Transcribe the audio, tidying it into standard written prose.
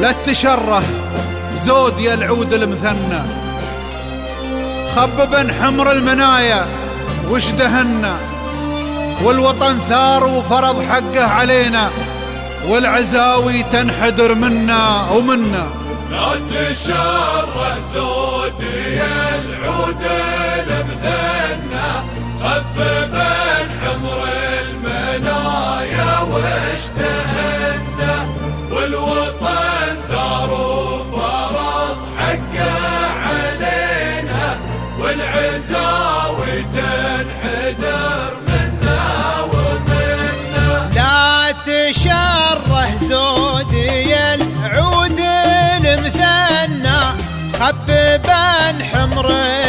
لا تشره زود يا العود المثنى، خببا حمر المنايا وش دهنا، والوطن ثار وفرض حقه علينا، والعزاوي تنحدر منا ومنا. لا تشره زود يا العود المثنى، خببا حمر المنايا وش دهنا، والوطن ثار وفرض حقه علينا، والعزاوي تنحدر منا ومنا. لا تشره زود يا العود المثنى، خببا حمر